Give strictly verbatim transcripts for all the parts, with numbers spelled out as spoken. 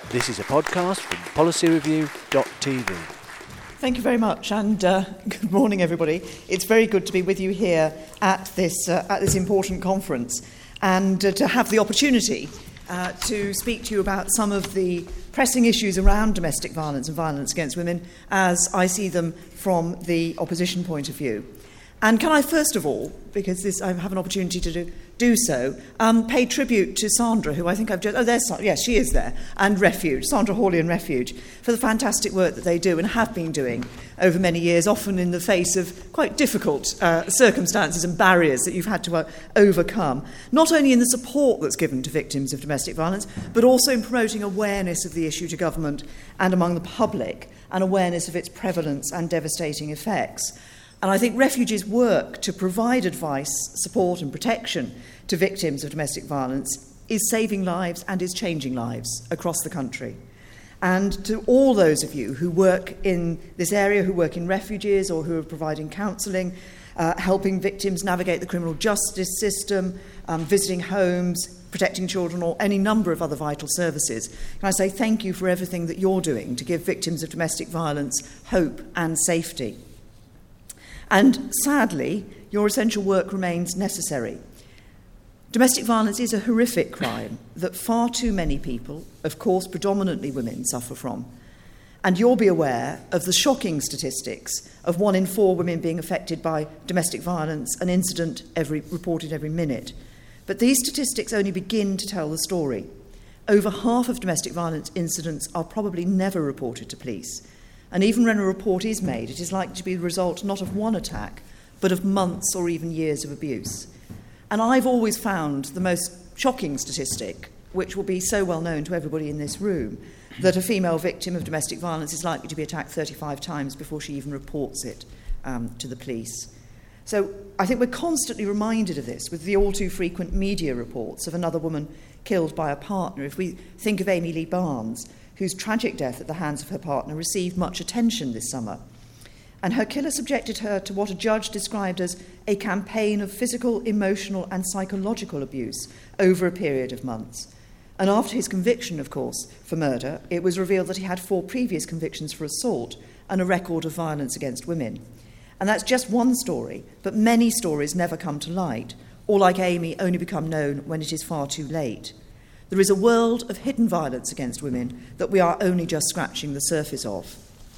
This is a podcast from policy review dot t v. Thank you very much, and uh, good morning, everybody. It's very good to be with you here at this uh, at this important conference, and uh, to have the opportunity uh, to speak to you about some of the pressing issues around domestic violence and violence against women as I see them from the opposition point of view. And can I first of all, because this, I have an opportunity to do, do so, um, pay tribute to Sandra, who I think I've just... Oh, there's Sandra. Yes, she is there. And Refuge, Sandra Hawley and Refuge, for the fantastic work that they do and have been doing over many years, often in the face of quite difficult uh, circumstances and barriers that you've had to uh, overcome, not only in the support that's given to victims of domestic violence, but also in promoting awareness of the issue to government and among the public, and awareness of its prevalence and devastating effects. And I think Refuge's work to provide advice, support and protection to victims of domestic violence is saving lives and is changing lives across the country. And to all those of you who work in this area, who work in refuges or who are providing counselling, uh, helping victims navigate the criminal justice system, um, visiting homes, protecting children, or any number of other vital services, can I say thank you for everything that you're doing to give victims of domestic violence hope and safety. And sadly, your essential work remains necessary. Domestic violence is a horrific crime that far too many people, of course predominantly women, suffer from. And you'll be aware of the shocking statistics of one in four women being affected by domestic violence, an incident every, reported every minute. But these statistics only begin to tell the story. Over half of domestic violence incidents are probably never reported to police. And even when a report is made, it is likely to be the result not of one attack, but of months or even years of abuse. And I've always found the most shocking statistic, which will be so well known to everybody in this room, that a female victim of domestic violence is likely to be attacked thirty-five times before she even reports it um, to the police. So I think we're constantly reminded of this with the all too frequent media reports of another woman killed by a partner. If we think of Amy Lee Barnes, whose tragic death at the hands of her partner received much attention this summer. And her killer subjected her to what a judge described as a campaign of physical, emotional and psychological abuse over a period of months. And after his conviction, of course, for murder, it was revealed that he had four previous convictions for assault and a record of violence against women. And that's just one story, but many stories never come to light, or like Amy, only become known when it is far too late. There is a world of hidden violence against women that we are only just scratching the surface of.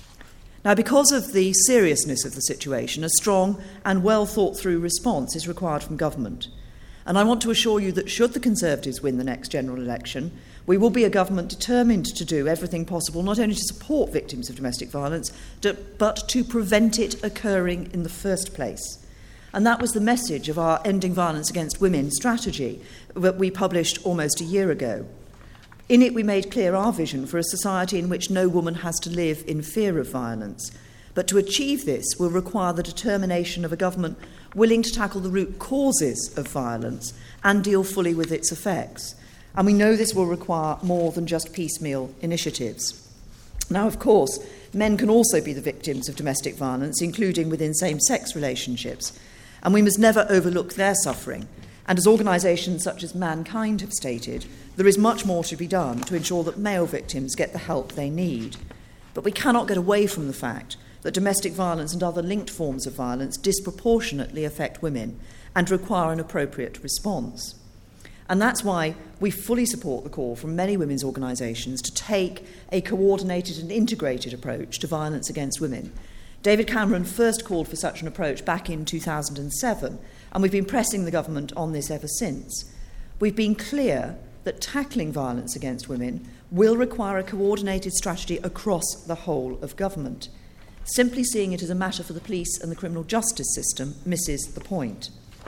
Now, because of the seriousness of the situation, a strong and well thought through response is required from government. And I want to assure you that should the Conservatives win the next general election, we will be a government determined to do everything possible, not only to support victims of domestic violence, but to prevent it occurring in the first place. And that was the message of our Ending Violence Against Women strategy that we published almost a year ago. In it, we made clear our vision for a society in which no woman has to live in fear of violence. But to achieve this will require the determination of a government willing to tackle the root causes of violence and deal fully with its effects. And we know this will require more than just piecemeal initiatives. Now, of course, men can also be the victims of domestic violence, including within same-sex relationships. And we must never overlook their suffering. And as organisations such as Mankind have stated, there is much more to be done to ensure that male victims get the help they need. But we cannot get away from the fact that domestic violence and other linked forms of violence disproportionately affect women and require an appropriate response. And that's why we fully support the call from many women's organisations to take a coordinated and integrated approach to violence against women. David Cameron first called for such an approach back in two thousand seven, and we've been pressing the government on this ever since. We've been clear that tackling violence against women will require a coordinated strategy across the whole of government. Simply seeing it as a matter for the police and the criminal justice system misses the point.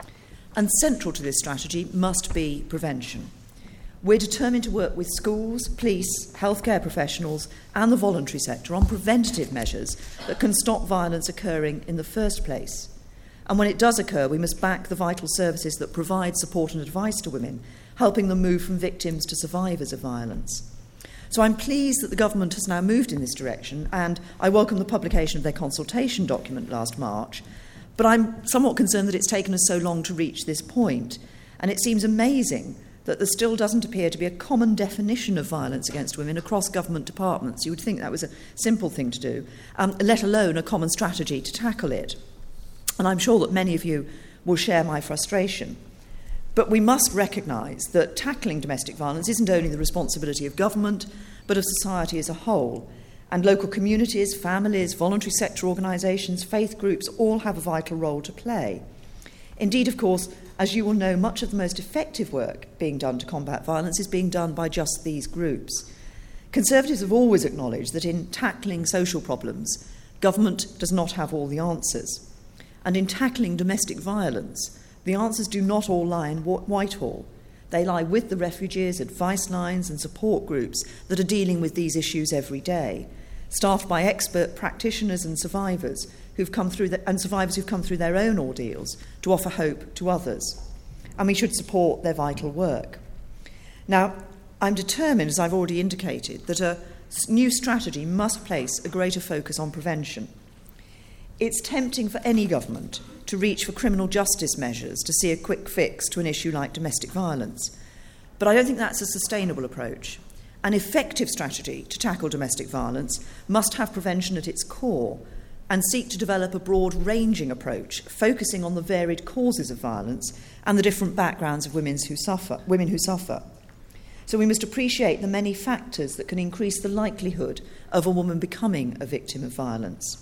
And central to this strategy must be prevention. We're determined to work with schools, police, healthcare professionals and the voluntary sector on preventative measures that can stop violence occurring in the first place. And when it does occur, we must back the vital services that provide support and advice to women, helping them move from victims to survivors of violence. So I'm pleased that the government has now moved in this direction, and I welcome the publication of their consultation document last March. But I'm somewhat concerned that it's taken us so long to reach this point. And it seems amazing that there still doesn't appear to be a common definition of violence against women across government departments. You would think that was a simple thing to do, um, let alone a common strategy to tackle it. And I'm sure that many of you will share my frustration. But we must recognise that tackling domestic violence isn't only the responsibility of government, but of society as a whole. And local communities, families, voluntary sector organisations, faith groups all have a vital role to play. Indeed, of course, as you will know, much of the most effective work being done to combat violence is being done by just these groups. Conservatives have always acknowledged that in tackling social problems, government does not have all the answers. And in tackling domestic violence, the answers do not all lie in Whitehall. They lie with the refugees, advice lines and support groups that are dealing with these issues every day, staffed by expert practitioners and survivors who've come through the, and survivors who've come through their own ordeals to offer hope to others. And we should support their vital work. Now, I'm determined, as I've already indicated, that a new strategy must place a greater focus on prevention. It's tempting for any government to reach for criminal justice measures to see a quick fix to an issue like domestic violence. But I don't think that's a sustainable approach. An effective strategy to tackle domestic violence must have prevention at its core and seek to develop a broad-ranging approach, focusing on the varied causes of violence and the different backgrounds of women who suffer. Women who suffer. So we must appreciate the many factors that can increase the likelihood of a woman becoming a victim of violence.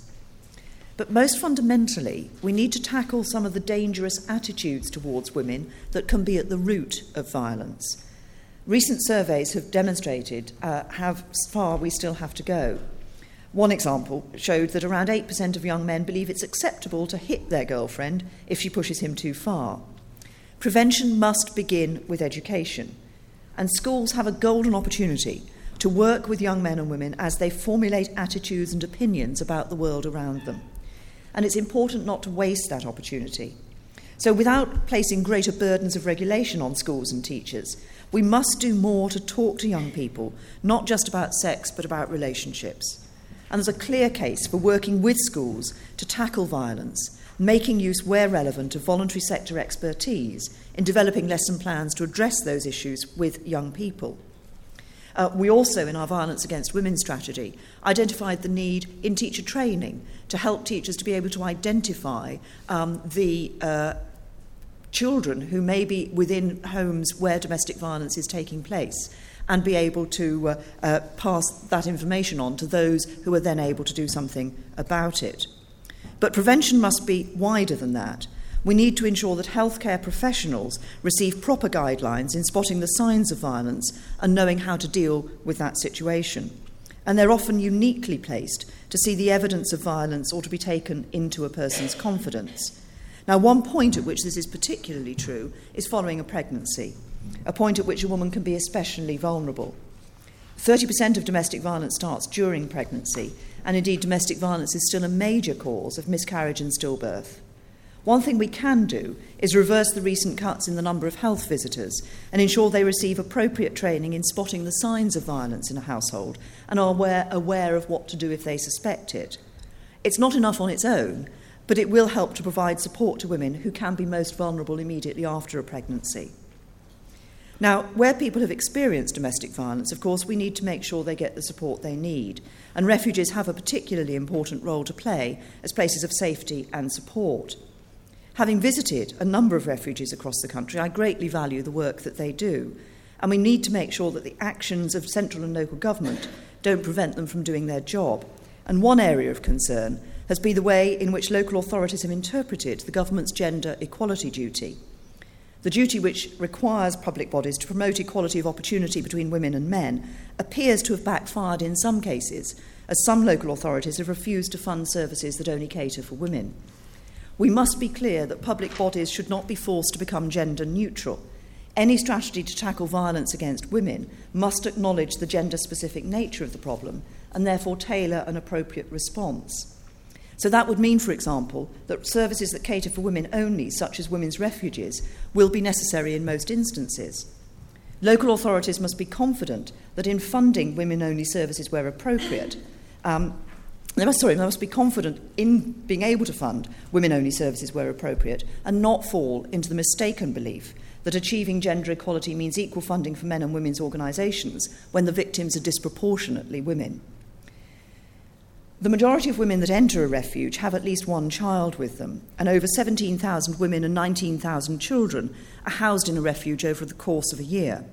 But most fundamentally, we need to tackle some of the dangerous attitudes towards women that can be at the root of violence. Recent surveys have demonstrated uh, how far we still have to go. One example showed that around eight percent of young men believe it's acceptable to hit their girlfriend if she pushes him too far. Prevention must begin with education, and schools have a golden opportunity to work with young men and women as they formulate attitudes and opinions about the world around them. And it's important not to waste that opportunity. So without placing greater burdens of regulation on schools and teachers, we must do more to talk to young people, not just about sex, but about relationships. And there's a clear case for working with schools to tackle violence, making use where relevant of voluntary sector expertise in developing lesson plans to address those issues with young people. Uh, we also, in our Violence Against Women strategy, identified the need in teacher training to help teachers to be able to identify um, the uh, children who may be within homes where domestic violence is taking place, and be able to uh, uh, pass that information on to those who are then able to do something about it. But prevention must be wider than that. We need to ensure that healthcare professionals receive proper guidelines in spotting the signs of violence and knowing how to deal with that situation. And they're often uniquely placed to see the evidence of violence or to be taken into a person's confidence. Now, one point at which this is particularly true is following a pregnancy, a point at which a woman can be especially vulnerable. thirty percent of domestic violence starts during pregnancy, and indeed domestic violence is still a major cause of miscarriage and stillbirth. One thing we can do is reverse the recent cuts in the number of health visitors and ensure they receive appropriate training in spotting the signs of violence in a household and are aware, aware of what to do if they suspect it. It's not enough on its own, but it will help to provide support to women who can be most vulnerable immediately after a pregnancy. Now, where people have experienced domestic violence, of course, we need to make sure they get the support they need, and refuges have a particularly important role to play as places of safety and support. Having visited a number of refuges across the country, I greatly value the work that they do, and we need to make sure that the actions of central and local government don't prevent them from doing their job. And one area of concern has been the way in which local authorities have interpreted the government's gender equality duty. The duty which requires public bodies to promote equality of opportunity between women and men appears to have backfired in some cases, as some local authorities have refused to fund services that only cater for women. We must be clear that public bodies should not be forced to become gender neutral. Any strategy to tackle violence against women must acknowledge the gender-specific nature of the problem and therefore tailor an appropriate response. So that would mean, for example, that services that cater for women only, such as women's refuges, will be necessary in most instances. Local authorities must be confident that in funding women-only services where appropriate, um, they must, sorry, they must be confident in being able to fund women-only services where appropriate and not fall into the mistaken belief that achieving gender equality means equal funding for men and women's organisations when the victims are disproportionately women. The majority of women that enter a refuge have at least one child with them, and over seventeen thousand women and nineteen thousand children are housed in a refuge over the course of a year.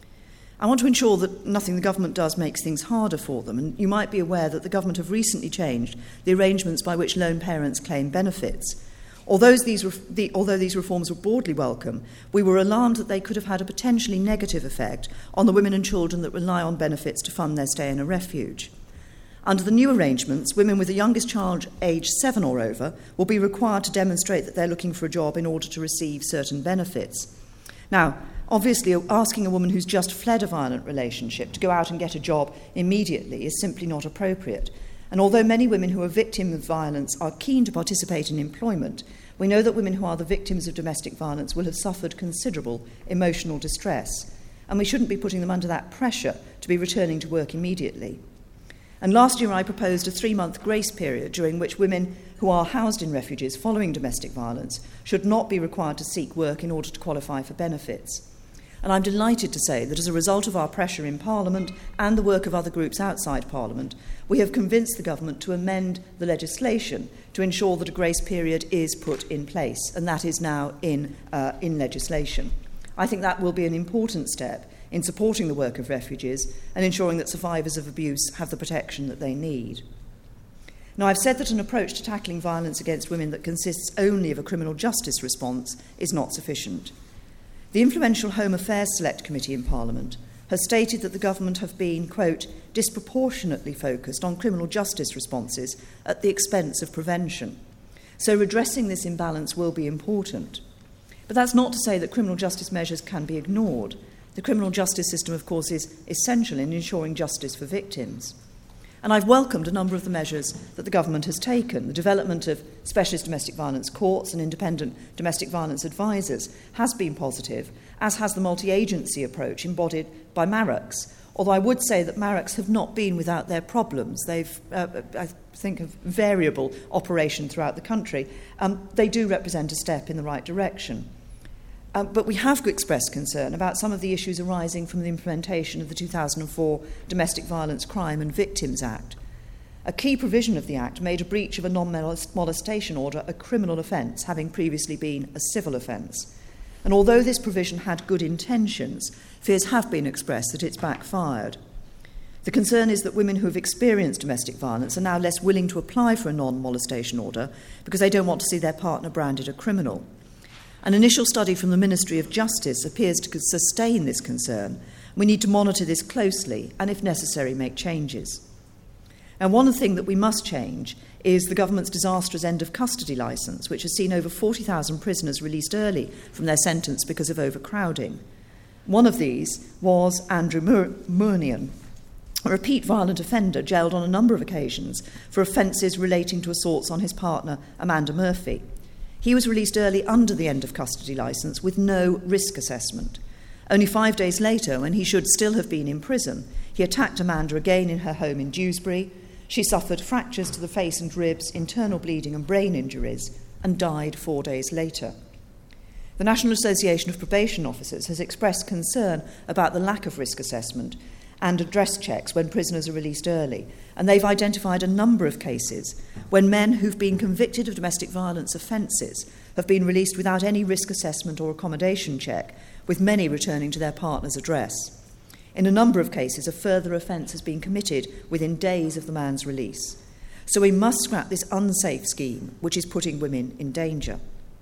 I want to ensure that nothing the government does makes things harder for them, and you might be aware that the government have recently changed the arrangements by which lone parents claim benefits. Although these, ref- the, although these reforms were broadly welcome, we were alarmed that they could have had a potentially negative effect on the women and children that rely on benefits to fund their stay in a refuge. Under the new arrangements, women with a youngest child aged seven or over will be required to demonstrate that they're looking for a job in order to receive certain benefits. Now, obviously, asking a woman who's just fled a violent relationship to go out and get a job immediately is simply not appropriate. And although many women who are victims of violence are keen to participate in employment, we know that women who are the victims of domestic violence will have suffered considerable emotional distress, and we shouldn't be putting them under that pressure to be returning to work immediately. And last year I proposed a three-month grace period during which women who are housed in refuges following domestic violence should not be required to seek work in order to qualify for benefits. And I'm delighted to say that as a result of our pressure in Parliament and the work of other groups outside Parliament, we have convinced the government to amend the legislation to ensure that a grace period is put in place, and that is now in, uh, in legislation. I think that will be an important step in supporting the work of refugees and ensuring that survivors of abuse have the protection that they need. Now, I've said that an approach to tackling violence against women that consists only of a criminal justice response is not sufficient. The influential Home Affairs Select Committee in Parliament has stated that the government have been, quote, disproportionately focused on criminal justice responses at the expense of prevention. So redressing this imbalance will be important. But that's not to say that criminal justice measures can be ignored. The criminal justice system, of course, is essential in ensuring justice for victims. And I've welcomed a number of the measures that the government has taken. The development of specialist domestic violence courts and independent domestic violence advisors has been positive, as has the multi-agency approach embodied by MARACS. Although I would say that MARACS have not been without their problems. They've, uh, I think, a variable operation throughout the country. Um, they do represent a step in the right direction. Um, but we have expressed concern about some of the issues arising from the implementation of the two thousand four Domestic Violence Crime and Victims Act. A key provision of the Act made a breach of a non-molestation order a criminal offence, having previously been a civil offence. And although this provision had good intentions, fears have been expressed that it's backfired. The concern is that women who have experienced domestic violence are now less willing to apply for a non-molestation order because they don't want to see their partner branded a criminal. An initial study from the Ministry of Justice appears to sustain this concern. We need to monitor this closely and, if necessary, make changes. And one thing that we must change is the government's disastrous end of custody licence, which has seen over forty thousand prisoners released early from their sentence because of overcrowding. One of these was Andrew Murnian, a repeat violent offender jailed on a number of occasions for offences relating to assaults on his partner, Amanda Murphy. He was released early under the end of custody licence with no risk assessment. Only five days later, when he should still have been in prison, he attacked Amanda again in her home in Dewsbury. She suffered fractures to the face and ribs, internal bleeding and brain injuries, and died four days later. The National Association of Probation Officers has expressed concern about the lack of risk assessment and address checks when prisoners are released early, and they've identified a number of cases when men who've been convicted of domestic violence offences have been released without any risk assessment or accommodation check, with many returning to their partner's address. In a number of cases, a further offence has been committed within days of the man's release. So we must scrap this unsafe scheme, which is putting women in danger.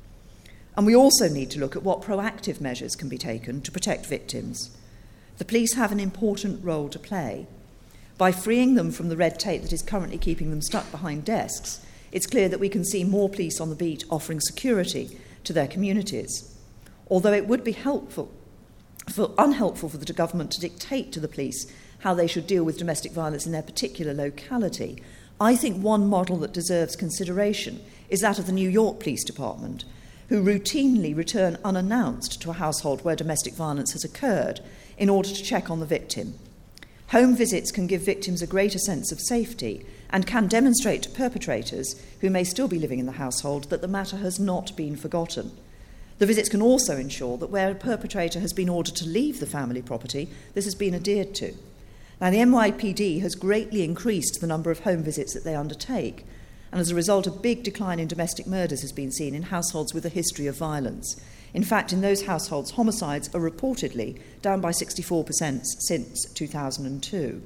And we also need to look at what proactive measures can be taken to protect victims. The police have an important role to play. By freeing them from the red tape that is currently keeping them stuck behind desks, it's clear that we can see more police on the beat offering security to their communities. Although it would be helpful, for, unhelpful for the government to dictate to the police how they should deal with domestic violence in their particular locality, I think one model that deserves consideration is that of the New York Police Department, who routinely return unannounced to a household where domestic violence has occurred in order to check on the victim. Home visits can give victims a greater sense of safety and can demonstrate to perpetrators, who may still be living in the household, that the matter has not been forgotten. The visits can also ensure that where a perpetrator has been ordered to leave the family property, this has been adhered to. Now, the N Y P D has greatly increased the number of home visits that they undertake, and as a result, a big decline in domestic murders has been seen in households with a history of violence. In fact, in those households, homicides are reportedly down by sixty-four percent since two thousand two.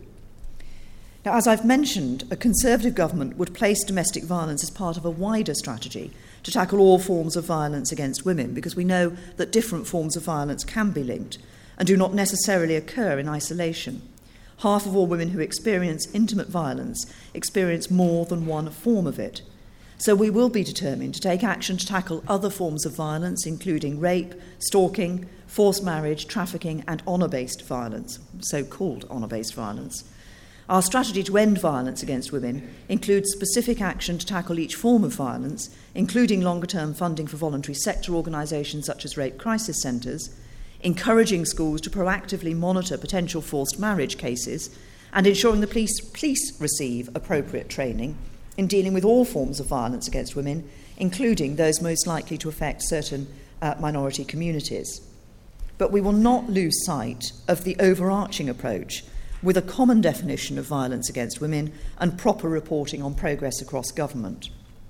Now, as I've mentioned, a Conservative government would place domestic violence as part of a wider strategy to tackle all forms of violence against women, because we know that different forms of violence can be linked and do not necessarily occur in isolation. Half of all women who experience intimate violence experience more than one form of it. So we will be determined to take action to tackle other forms of violence, including rape, stalking, forced marriage, trafficking and honour-based violence, so-called honour-based violence. Our strategy to end violence against women includes specific action to tackle each form of violence, including longer-term funding for voluntary sector organisations such as rape crisis centres, encouraging schools to proactively monitor potential forced marriage cases, and ensuring the police, police receive appropriate training in dealing with all forms of violence against women, including those most likely to affect certain uh, minority communities. But we will not lose sight of the overarching approach with a common definition of violence against women and proper reporting on progress across government.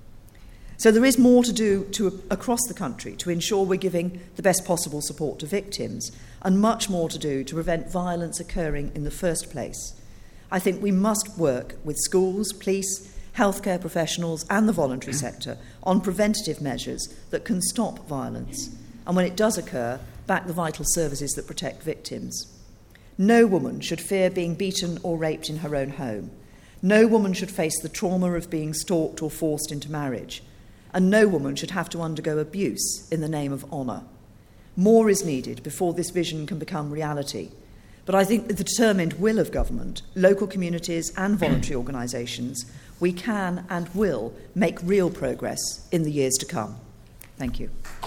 So there is more to do to, across the country to ensure we're giving the best possible support to victims, and much more to do to prevent violence occurring in the first place. I think we must work with schools, police, healthcare professionals and the voluntary sector on preventative measures that can stop violence, and when it does occur, back the vital services that protect victims. No woman should fear being beaten or raped in her own home. No woman should face the trauma of being stalked or forced into marriage. And no woman should have to undergo abuse in the name of honour. More is needed before this vision can become reality. But I think with the determined will of government, local communities and voluntary organisations, we can and will make real progress in the years to come. Thank you.